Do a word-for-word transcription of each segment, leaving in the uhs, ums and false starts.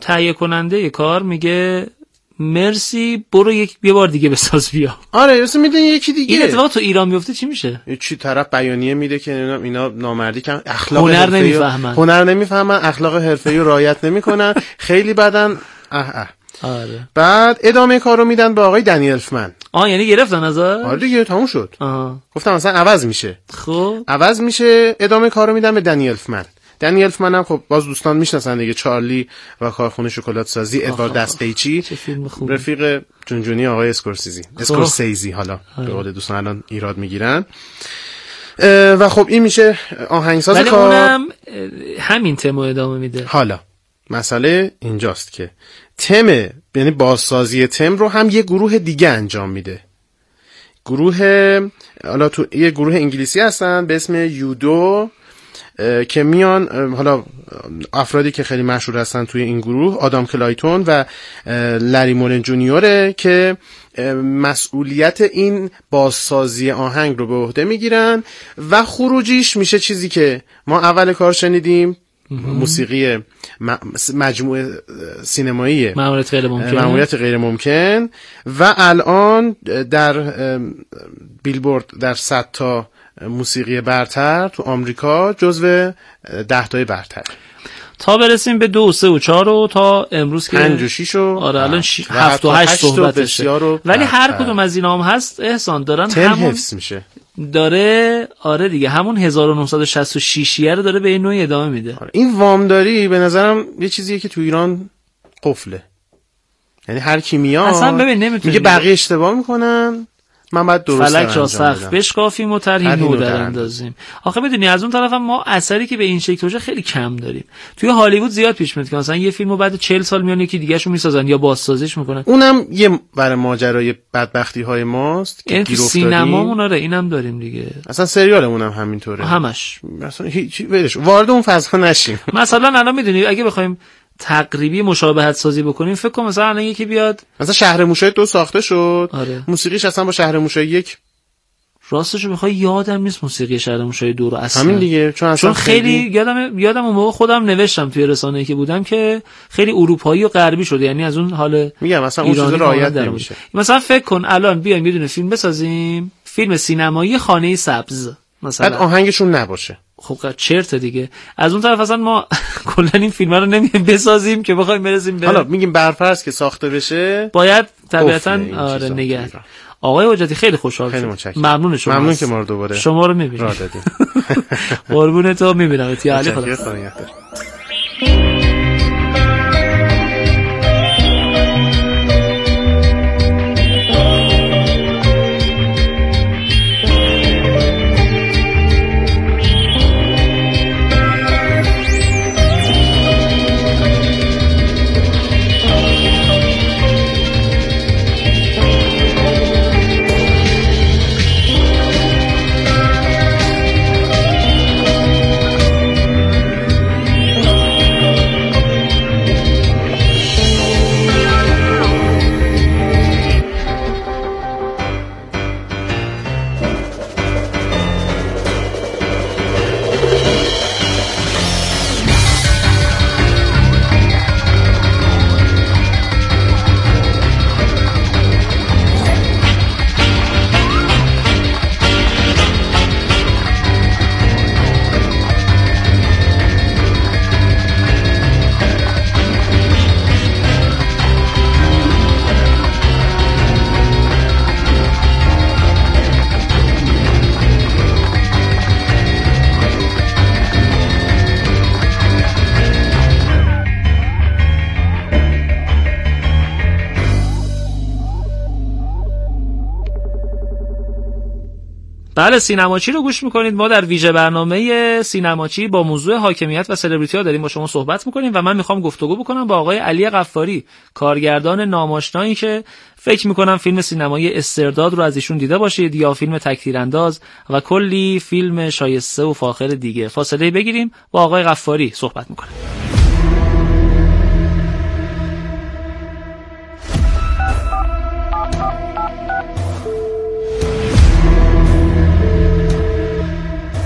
تهیه کننده کار میگه مرسی برو یک یه بار دیگه بساز بیا. آره مثلا میدن یکی دیگه. این اتفاق تو ایران میفته چی میشه؟ چی طرف بیانیه میده که اینا, اینا نامردی کن، اخلاق هنر نمیفهمن هنر نمیفهمن اخلاق حرفه‌ای رو رعایت نمیکنن، خیلی بدن. اه اه. آره. بعد ادامه کارو میدن به آقای دنی الفمن. آه یعنی گرفتن ازش؟ آره دیگه تموم شد. آها. گفتم مثلا عوض میشه. خب عوض میشه، ادامه کارو میدن به دنی الفمن. دنی الفمن هم خب باز دوستان میشناسن دیگه، چارلی و کارخونه شکلات سازی، ادوارد دستیچی، رفیق جونجونی آقای اسکورسیزی اسکورسیزی حالا به قول دوستان الان ایراد میگیرن. و خب این میشه آهنگساز ولی کار. اونم همین تمو ادامه میده. حالا مسئله اینجاست که تم، یعنی بازسازی تم رو هم یه گروه دیگه انجام میده. گروه حالا تو یه گروه انگلیسی هستن به اسم یودو که میان، حالا افرادی که خیلی مشهور هستن توی این گروه آدام کلایتون و لری مولن جونیوره که مسئولیت این بازسازی آهنگ رو به عهده میگیرن و خروجیش میشه چیزی که ما اول کار شنیدیم، موسیقی مجموعه سینمایی مأموریت غیر ممکن مأموریت غیر ممکن و الان در بیلبورد در صد تا موسیقی برتر تو آمریکا جزو ده تای برتر، تا برسیم به دو سه و چهار و تا امروز که پنج و شیش و آره الان ش... هفت و هشت صحبتشه. ولی هر کدوم از اینا هم هست احسان دارن همون حفظ میشه داره. آره دیگه همون هزار و نهصد و شصت و شش رو داره به این نوعی ادامه میده. آره. این وامداری به نظرم یه چیزیه که تو ایران قفله، یعنی هر کی میاد اصلا ببین نمیتونه میگه بقیه اشتباه میکنن، من بعد درست فلک را سقف بشکافیم و طرحی نو در اندازیم. آخه میدونی از اون طرف هم ما اثری که به این شکل باشه خیلی کم داریم. توی هالیوود زیاد پیش میاد که مثلا یه فیلمو بعد چهل سال میان یکی دیگه‌شو میسازن یا بازسازیش میکنن. اونم یه برای ماجرای بدبختی های ماست که گیر افتادیم. سینمامون آره اینم داریم دیگه. اصلا سریالمون هم همینطوره. همش. مثلا هیچ ولش وارد اون فضا نشیم. مثلا الان میدونی اگه بخوایم تقریبی مشابهت سازی بکنیم فکر کنم مثلا الان یکی بیاد مثلا شهر موشای دو ساخته شد. آره. موسیقیش اصلا با شهر موشای یک راستش بخوای یادم نیست موسیقی شهر موشای دو رو اصلا. همین دیگه چون اصلا چون خیلی, خیلی یادم یادم اون موقع خودم نوشتم توی رسانه‌ای که بودم که خیلی اروپایی و غربی شده، یعنی از اون حال میگم مثلا اون چیز رعایت نمیشه. مثلا فکر کن الان بیایم یه دونه فیلم بسازیم، فیلم سینمایی خانه سبز مثلا، بعد آهنگشون نباشه. خب چرت دیگه. از اون طرف اصلا ما کلا این فیلم رو نمی‌خوایم بسازیم که بخوایم برسیم به حالا میگیم برفرض که ساخته بشه باید طبیعتاً آره نگه. آقای حجتی خیلی خوشحال شدم. ممنون شما. ممنون که ما رو دوباره شما رو می‌بینیم. راه دادیم. قربون تو می‌بینم. تی علی خدا. بله سینماچی رو گوش میکنید. ما در ویژه برنامه سینماچی با موضوع حاکمیت و سلبریتی ها داریم با شما صحبت میکنیم و من میخوام گفتگو بکنم با آقای علی غفاری، کارگردان ناماشنایی که فکر میکنم فیلم سینمایی استرداد رو از ایشون دیده باشید یا فیلم تکتیرانداز و کلی فیلم شایسته و فاخر دیگه. فاصله بگیریم با آقای غفاری صحبت میکنیم.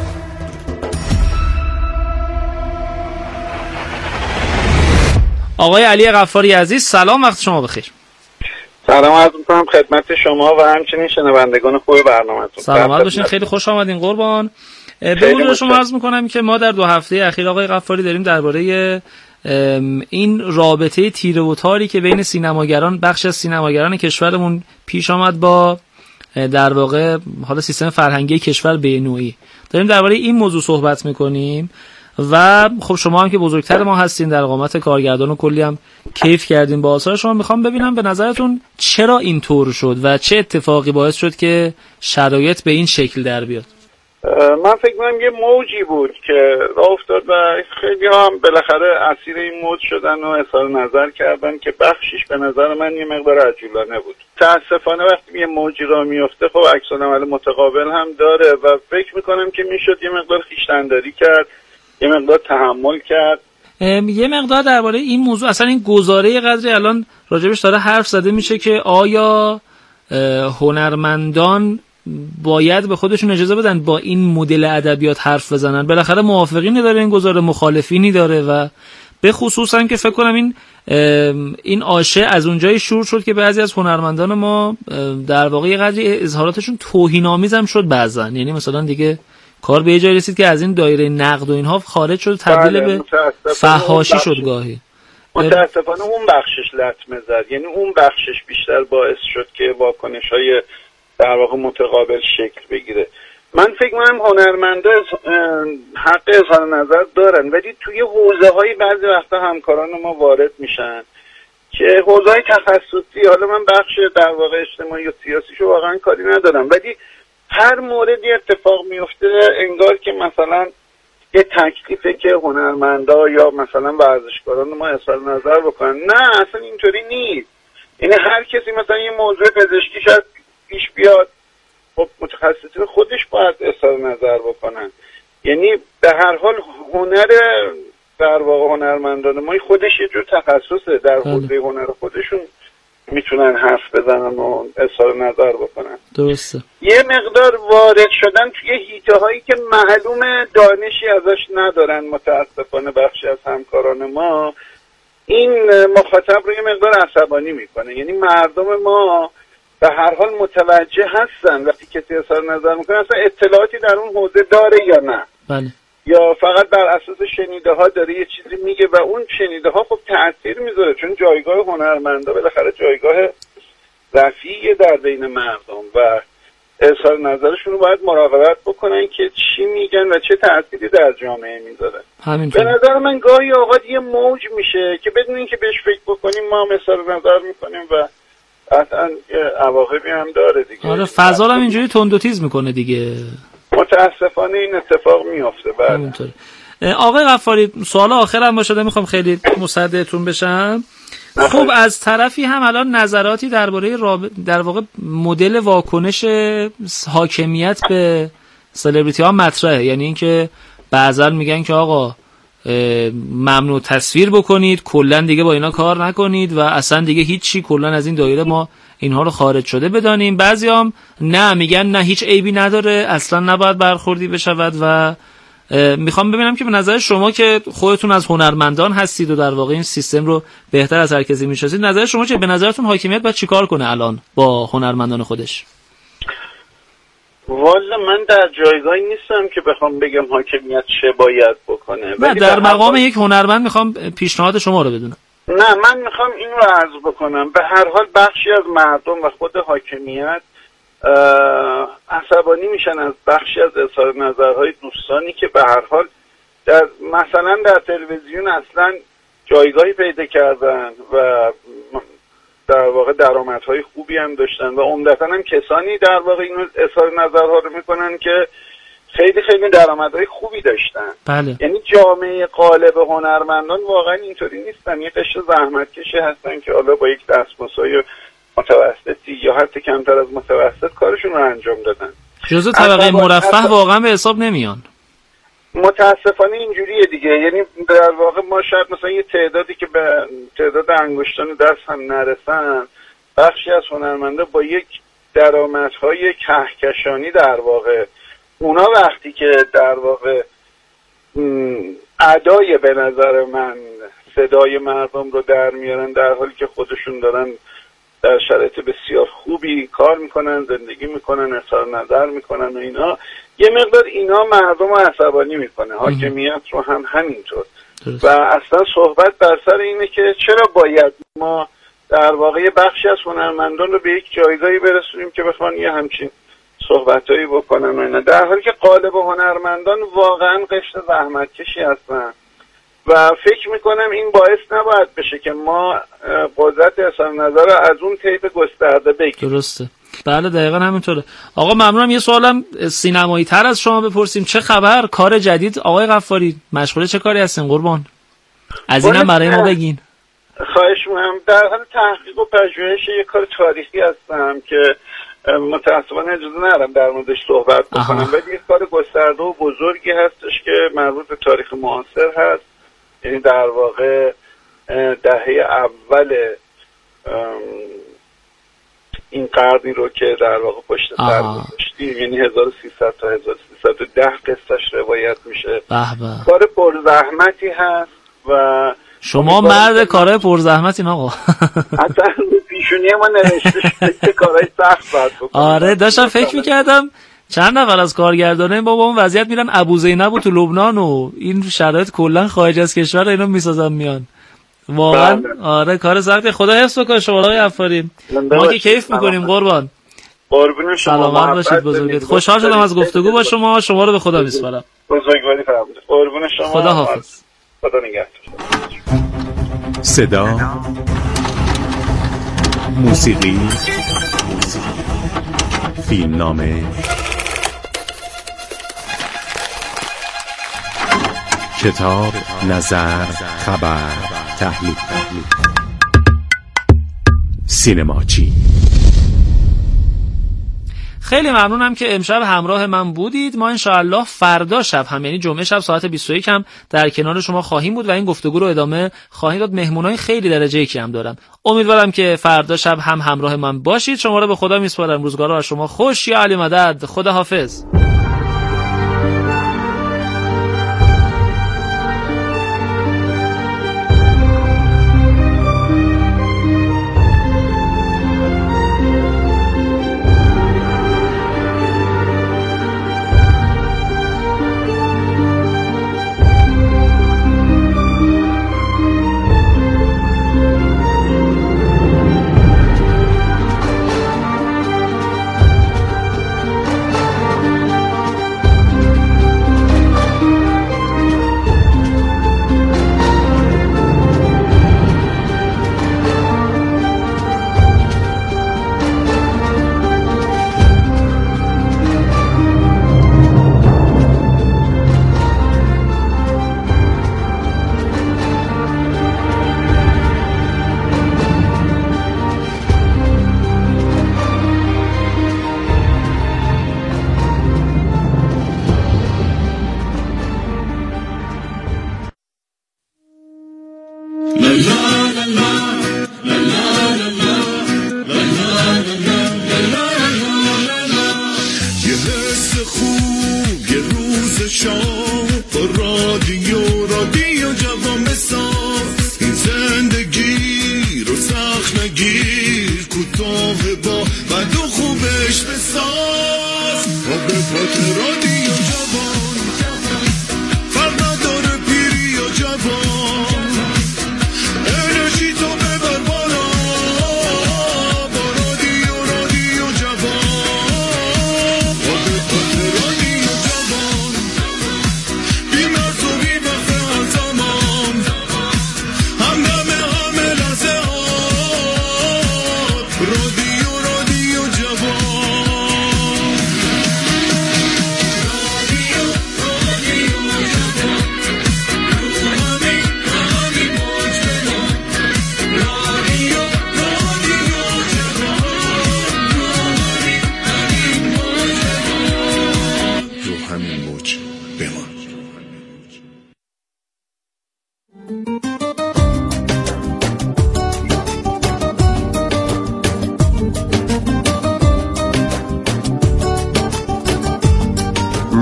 آقای آقای علی غفاری عزیز سلام، وقت شما بخیر. سلام عرض می‌کنم خدمت شما و همچنین شنوندگان خوب برنامه‌تون. سلامت باشین، خیلی خوش آمدین قربان. به حضور شما عرض می‌کنم که ما در دو هفته اخیر آقای غفاری داریم درباره این رابطه تیره و تاری که بین سینماگران، بخش از سینماگران کشورمون پیش آمد با در واقع حالا سیستم فرهنگی کشور به نوعی داریم درباره این موضوع صحبت می‌کنیم و خب شما هم که بزرگتر ما هستین در قامت کارگردان و کلی هم کیف کردین با آثار شما. میخوام ببینم به نظرتون چرا اینطور شد و چه اتفاقی باعث شد که شرایط به این شکل در بیاد؟ من فکر می‌کنم یه موجی بود که راه افتاد و خیلی هم بالاخره اسیر این موج شدن و اظهار نظر کردن که بخشش به نظر من یه مقدار عجولانه بود. متأسفانه وقتی یه موجی راه میفته خب عکس العمل متقابل هم داره و فکر می‌کنم که میشد یه مقدار خویشتن‌داری کرد، یه مقدار تحمل کرد. یه مقدار درباره این موضوع، اصلا این گزاره قدری الان راجبش داره حرف زده میشه که آیا هنرمندان باید به خودشون اجازه بدن با این مدل ادبیات حرف بزنن؟ بالاخره موافقینی داره این گزاره، مخالفینی داره و به خصوص هم که فکر کنم این این آشه از اونجای شروع شد که بعضی از هنرمندان ما در واقع یه قدری اظهاراتشون توهین‌آمیز هم شد بعضن، یعنی مثلا دیگه کار به یه جایی رسید که از این دایره نقد و اینها خارج شد، تبدیل به فحاشی شد گاهی. متاسفانه اون بخشش لطمه زد، یعنی اون بخشش بیشتر باعث شد که واکنش‌های در واقع متقابل شکل بگیره. من فکر می‌کنم هنرمندا حق اظهار نظر دارن، ولی توی حوزه‌های بعضی وقتا همکاران ما وارد میشن که حوزه‌های تخصصی، حالا من بخش در واقع اجتماعی و سیاسیشو واقعا کاری ندارم، ولی هر موردی اتفاق میفته انگار که مثلا یه تکلیفه که هنرمندا یا مثلا ورزشکاران ما اظهار نظر بکنن. نه اصلا اینطوری نیست. یعنی هر کسی مثلا یه موضوع پزشکی شاید پیش بیاد، خب متخصصین خودش باید اظهار نظر بکنن. یعنی به هر حال هنر در واقع هنرمندان ما خودش یه جور تخصصه، در حوزه هنر خودشون میتونن حرف بزنن و اظهار نظر بکنن. درسته. یه مقدار وارد شدن توی حیطه هایی که معلوم دانشی ازش ندارن متاسفانه بخشی از همکاران ما، این مخاطب رو یه مقدار عصبانی میکنه. یعنی مردم ما به هر حال متوجه هستن وقتی کسی اظهار نظر میکنه اصلا اطلاعاتی در اون حوزه داره یا نه. بله. یا فقط بر اساس شنیده ها داره یه چیزی میگه و اون شنیده ها خب تأثیر میذاره، چون جایگاه هنرمندا بالاخره جایگاه رفیعی در بین مردم و اظهار نظرشون رو باید مراقبت بکنن که چی میگن و چه تأثیری در جامعه میذاره. همینطور. به نظر من گاهی اوقات یه موج میشه که بدون اینکه بهش فکر بکنیم ما هم اظهار نظر میکنیم و اصلا عواقبی هم داره دیگه. آره فضا هم اینجوری تند و تیز میکنه دیگه. متاسفانه این اتفاق میفته. بله. همینطوره. آقای غفاری سوال آخرم باشه، میخوام خیلی مصدقتون بشم. خب از طرفی هم الان نظراتی درباره راب... در واقع مدل واکنش حاکمیت به سلبریتی ها مطرحه، یعنی اینکه بعضا میگن که آقا ممنوع تصویر بکنید، کلا دیگه با اینا کار نکنید و اصلا دیگه هیچی، کلا از این دایره ما اینها رو خارج شده بدانیم. بعضیام نه، میگن نه هیچ عیبی نداره، اصلا نباید برخوردی بشود. و میخوام ببینم که به نظر شما که خودتون از هنرمندان هستید و در واقع این سیستم رو بهتر از هر کسی میشناسید، نظر شما چه؟ به نظرتون حاکمیت باید چیکار کنه الان با هنرمندان خودش؟ والا من در جایگاهی نیستم که بخوام بگم حاکمیت چه باید بکنه. نه در مقام حال... یک هنرمند میخوام پیشنهاد شما رو بدونم. نه من میخوام این رو عرض بکنم، به هر حال بخشی از مردم و خود حاکمیت عصبانی میشن از بخشی از اظهار نظرهای دوستانی که به هر حال در مثلا در تلویزیون اصلا جایگاهی پیدا کردن و در واقع درآمدهای خوبی هم داشتن و عمدتاً هم کسانی در واقع اینو اظهار نظرها رو میکنن که خیلی خیلی درآمدهای خوبی داشتن. بله. یعنی جامعه قالب هنرمندان واقعا اینطوری نیستن، یه قشر زحمتکشی هستن که حالا با یک دستمزد متوسطی یا حتی کمتر از متوسط کارشون رو انجام دادن. جزء طبقه مرفه واقعا به حساب نمیان. متاسفانه اینجوریه دیگه. یعنی در واقع ما شاید مثلا یه تعدادی که به تعداد انگشتان دست هم نرسن، بخشی از هنرمندا با یک درآمدهای کهکشانی در واقع اونا وقتی که در واقع ادای به نظر من صدای مردم رو در میارن، در حالی که خودشون دارن در شرایط بسیار خوبی کار میکنن، زندگی میکنن، اظهار نظر میکنن و اینا. یه مقدار اینا مردم رو عصبانی میکنه، حاکمیت رو هم همینطور. و اصلا صحبت بر سر اینه که چرا باید ما در واقع بخشی از هنرمندان رو به یک جایگاهی برسونیم که بخوان یه همچین صحبتایی بکنن و اینا، در حالی که قالب هنرمندان واقعا قشر زحمتکشی هستن. و فکر میکنم این باعث نباید بشه که ما قدرت اظهار نظر رو از اون طیف گسترده بگیریم. درسته، بله دقیقا همینطوره. آقا ممنونم. یه سوالم سینمایی تر از شما بپرسیم، چه خبر؟ کار جدید آقای غفاری مشغول چه کاری هستین قربان؟ از اینم برای ما بگین. خواهش می‌کنم. در حال تحقیق و پژوهش یک کار تاریخی هستم که متأسفانه اجازه ندارم در موردش صحبت بکنم، ولی یک کار گسترده و بزرگی هستش که مربوط به تاریخ معاصر هست. یعنی در واقع دهه اول این قرنی رو که در واقع پشت سر گذاشتیم، یعنی هزار و سیصد تا هزار و سیصد و ده قصه‌اش روایت میشه. کار پرزحمتی هست و شما مرد کارهای پرزحمت این آقا. حتی پیشونی ما نوشته شده که کارهای سخت باید بکنم. آره داشتم فکر میکردم چند نفر از کارگردانه بابا اون وضعیت میرن ابوزینب و تو لبنان و این شرایط کلا خارج از کشور اینا میسازن میان واقعا. آره کار سخته. خدا حفظ کنه شما آقای غفاری. ما که کیف میکنیم قربان. قربون شما. سلامت باشید بزرگوارید. خوشحال شدم از گفتگو با شما. شما رو به خدا میسپارم. بزرگواری فرمودید. قربون شما. خدا حافظ. خدا نگهدار. صدا، موسیقی، فیلمنامه، کتاب، نظر، خبر، تحلیل، سینماچی. خیلی ممنونم که امشب همراه من بودید. ما انشاءالله فردا شب هم یعنی جمعه شب ساعت بیست و یک هم در کنار شما خواهیم بود و این گفتگو رو ادامه خواهیم داد. مهمونای خیلی درجه یکی هم دارم. امیدوارم که فردا شب هم همراه من باشید. شما رو به خدا میسپارم. روزگار رو شما خوش. یا علی مدد. خدا حافظ.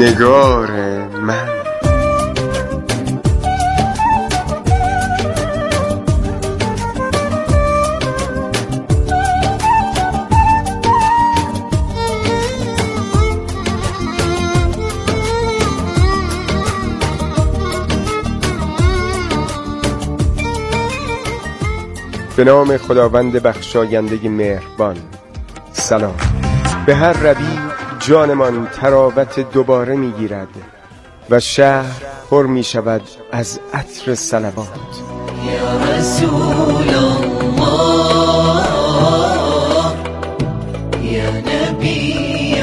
نگار من به نام خداوند بخشاینده مهربان. سلام. به هر ربی جانمان تراوت دوباره میگیرد و شهر پر می شود از عطر صلوات. یا رسول الله، یا نبی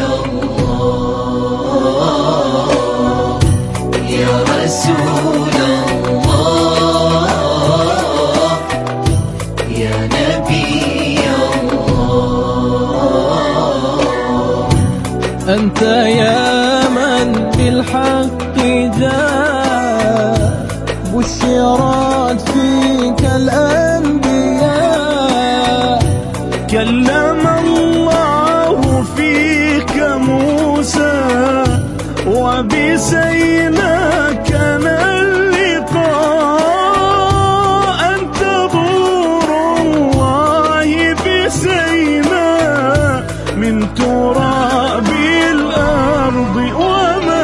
الله، یا رسول الله، یا نبی الله. أنت يا من بالحق جاء بشرت فيك الأنبياء. كلم الله فيك موسى وبسينا كان اللقاء. أنت ضور الله بسينا من تراب الأرض وما.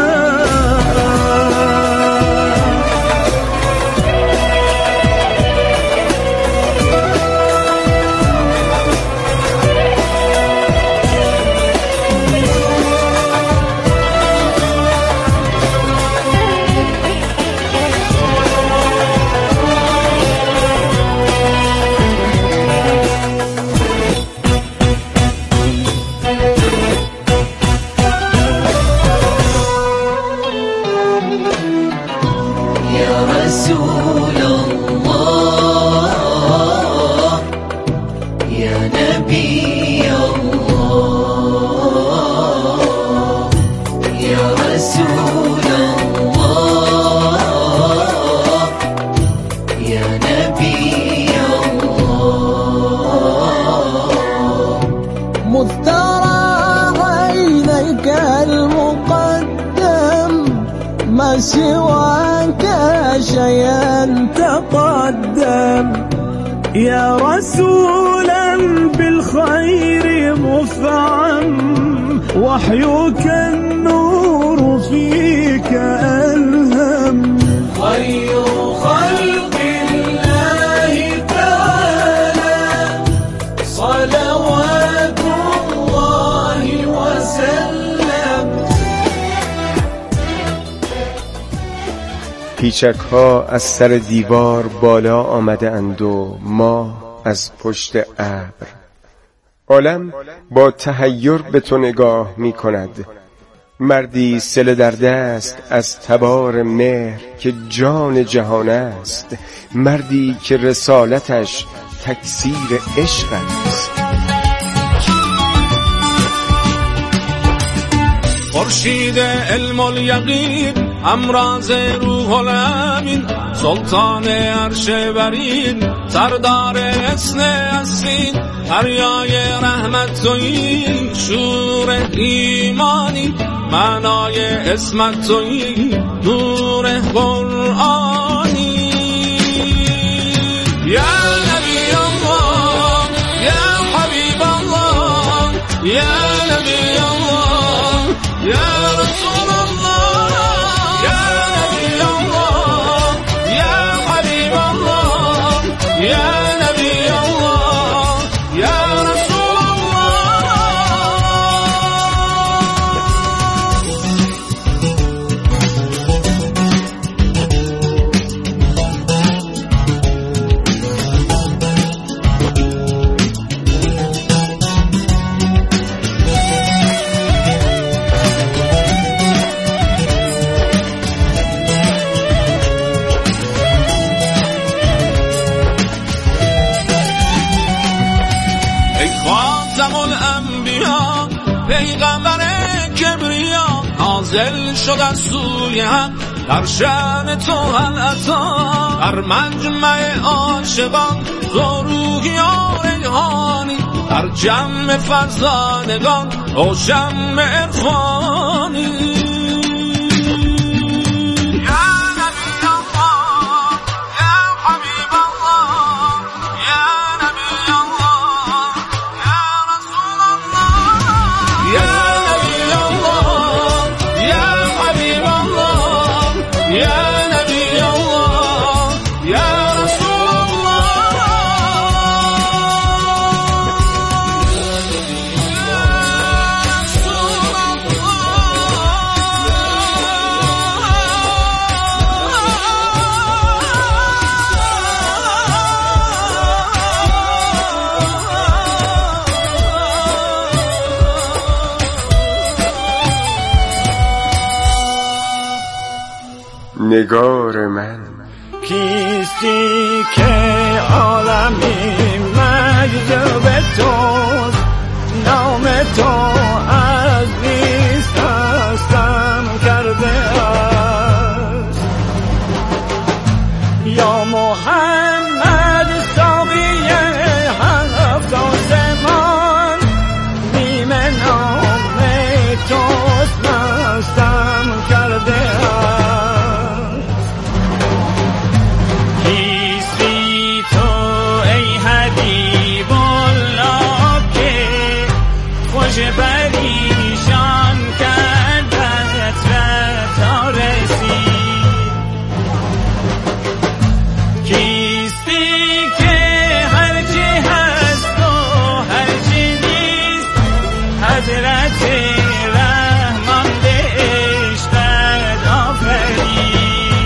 سواك شيئا تقدم. يا رسولا بالخير مفعم، وحيك النور فيك ألهم. خير خلق الله تعالى صلوات الله وسلم. پیچک ها از سر دیوار بالا آمده اند و ماه از پشت ابر. عالم با تحیر به تو نگاه می کند. مردی صله در دست از تبار مهر که جان جهان است. مردی که رسالتش تکثیر عشق است. خورشید علم الیقین، امراض روح الامین، سلطان عرش برین، سردار حسن اصیل، دریای رحمت تویی، شور ایمانی، معنای اسمت تویی، نور قرآنی. یا نبی الله، یا حبیب الله، یا نبی الله، یا رسول الله، یا نبی الله، یا حبیب الله، یا نبی الله، یا رسول الله. پیغمبر کبریا نازل شد از سوی حق، در شأن تو هل عطا، در مجمع عاشقان تو روحی و ریحانی، در جمع فرزانگان او شمع عرفانی. نگار من. کیستی که عالمی مجذوب توست، نام تو از نیست هستم کرده است. یا محمد ساقی هفت آسمان، نیم نام توست مستم کرده است. کیستی تو ای حبیب الله که خوش پریشان کردت و تا رسید. کیستی که هرچی هست و هرچی نیست، حضرت رحمان به عشقت آفرید.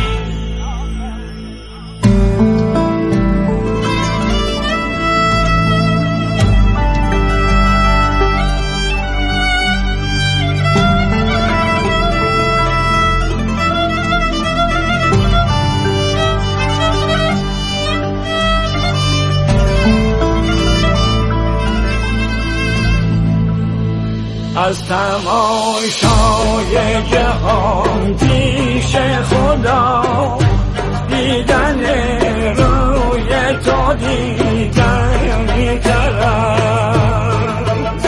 از تماشای جهان پیش خدا، دیدن روی تو دیدنی تر است.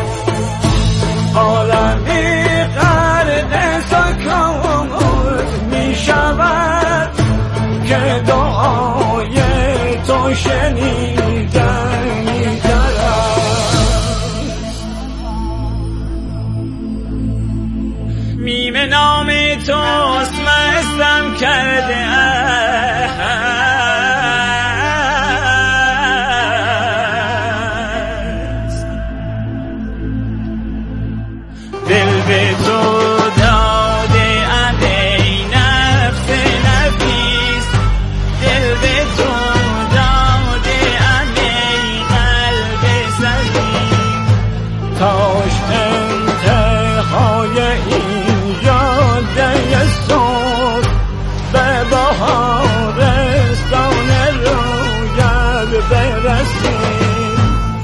عالمی غرق سکوت می شود که دعای تو شنیدنی تر است. میم نام توست مستم کرده است. دل به تو داده ام ای نفس نفیس، دل به تو داده ام ای قلب سلیم. کاش انتهای این جاده سوز به بهارستان رویت برسیم.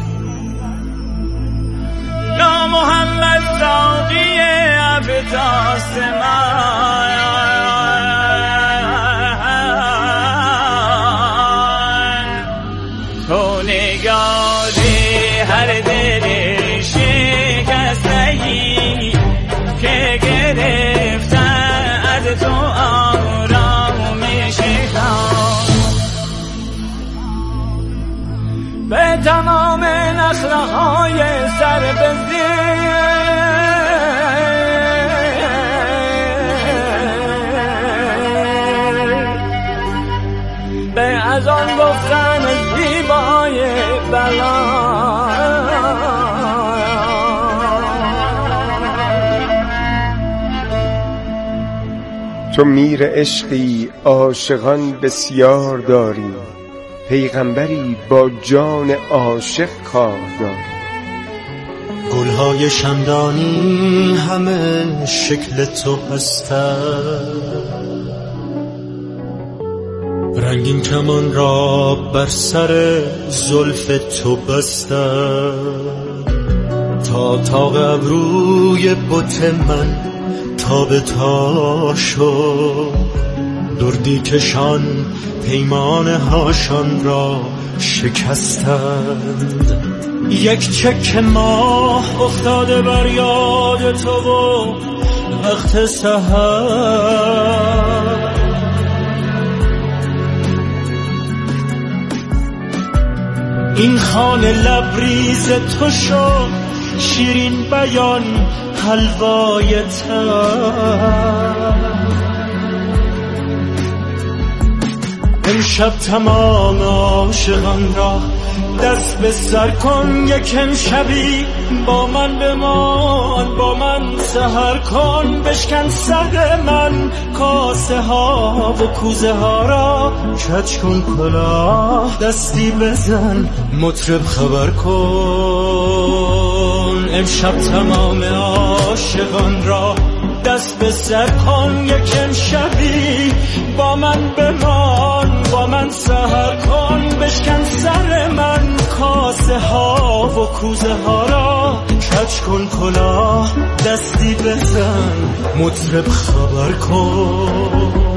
یا محمد ساقی هفت آسمان، تو نگار هر دل شکستگی که گرفتن از تو آرامش خواست. به تمام نخله‌های سر به زیر، به از آن گفتن زیبای بلا. تو میر عشقی عاشقان بسیار داری، پیغمبری با جان عاشق کار داری. گلهای شمدانی همه شکل تو هستند، رنگین کمان را بر سر زلف تو بستند. تا تاق ابروی بت من تاب تا شد، دردی کشان پیمان هاشان را شکستند. یک چک ماه افتاده بر یاد تو و وقت سحر، این خانه لبریز تو شد شیرین بیان حلوای تر. امشب تمام عاشقان را دست به سر کن، یک امشبی با من بمان، با من سحر کن. بشکن سر من کاسه ها و کوزه ها را، کج کن کلاه دستی بزن مطرب خبر کن. امشب تمام عاشقان را دست به سر کن یک امشبی با من بمان، با من سحر کن، بشکن سر من کاسه ها و کوزه ها را، کج کن کلاه دستی بزن مطرب خبر کن.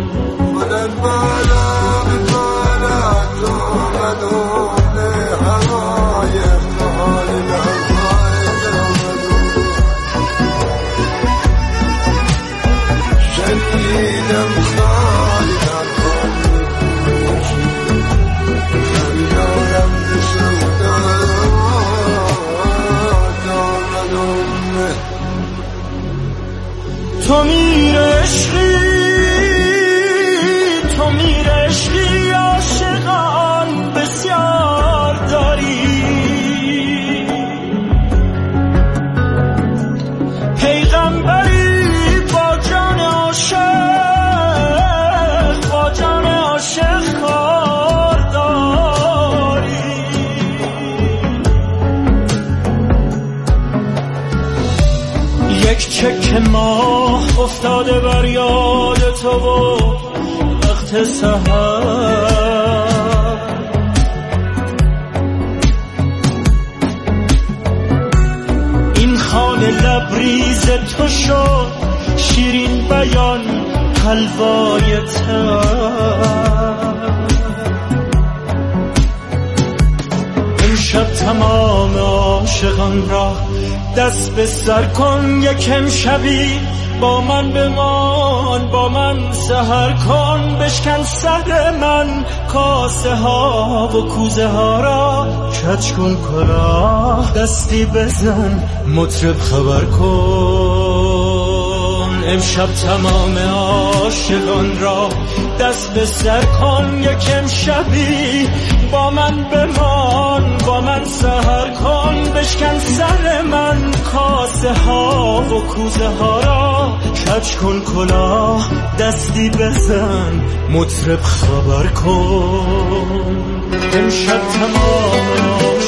تو میر عشقی، تو میر عشقی، عاشقان بسیار داری، پیغمبری با جان عاشق، با جان عاشق کار داری. یک چک ماه افتاده بر یاد تو و وقت سحر، این خانه لبریز تو شد شیرین بیان حلوای تر. امشب تمام عاشقان را دست به سر کن یک امشبی با من بمان، با من سحر کن، بشکن سر من کاسه ها و کوزه ها را، کج کن کلاه دستی بزن مطرب خبر کن. امشب تمام عاشقان را دست به سر کن یک امشبی با من بمان، با من سحر کن، بشکن سر من کاسه ها و کوزه ها را، کج کن کلاه دستی بزن مطرب خبر کن. امشب تمام